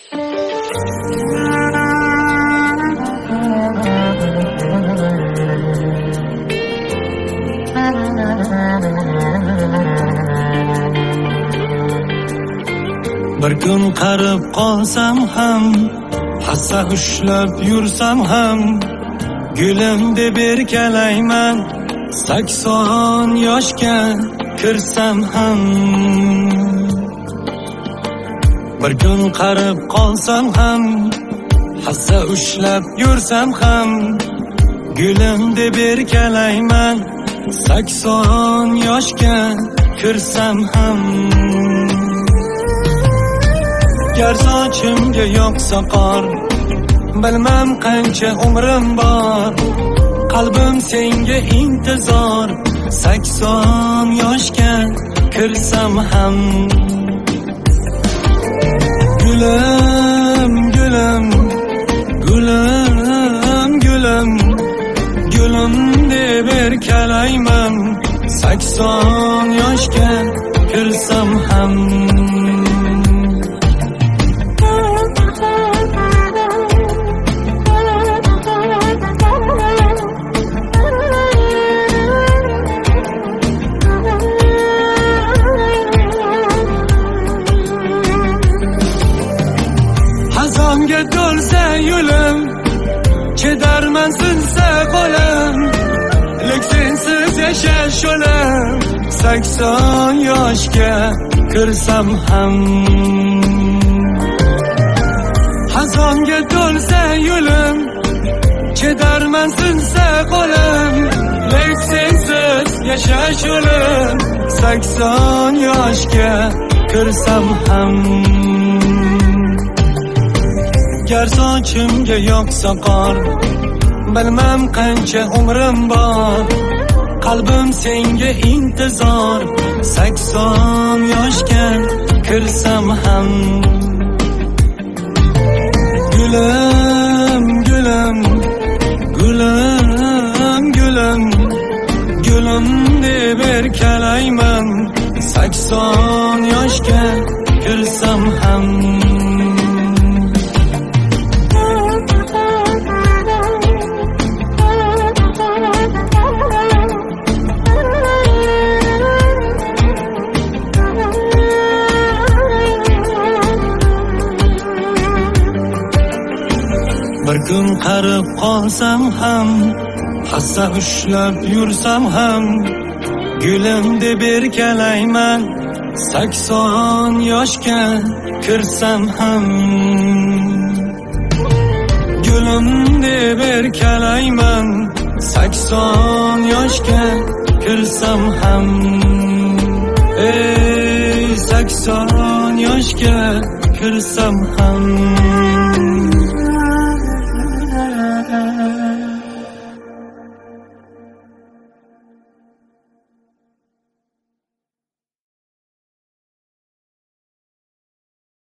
Bir kun qarib qolsam ham, hassa ushlab yursam ham, gulim deb erkalayman. 80 yoshga kirsam ham, bir kun qarib qolsam ham, hassa ushlab yursam ham, gulim deb erkalayman. 80 yoshga kirsam ham, gar sochimga yoqsa qor, bilmam qancha umrim bor, qalbim senga intizor. 80 yoshga kirsam ham, gulim gulim gulim gulim gulim deb erkalayman. 80 yoshga kirsam ham, xazonga to'lsa yo'lim, chedarman sinsa qo'lim, lek sensiz yashash o'lim. 80 yoshga kirsam ham, xazonga to'lsa yo'lim, chedarman sinsa qo'lim, lek sensiz yashash o'lim. 80 yoshga kirsam ham, gar sochimga yoqsa qor, bilmam qancha umrim bor, qalbim senga intizor. 80 yoshga kirsam ham, gulim gulim gulim gulim gulim deb erkalayman. 80 yoshga kirsam ham, bir kun qarib qolsam ham, hassa ushlab yursam ham, gulim deb erkalayman. 80 yoshga kirsam ham, gulim deb erkalayman. 80 yoshga kirsam ham, ey 80 yoshga kirsam ham.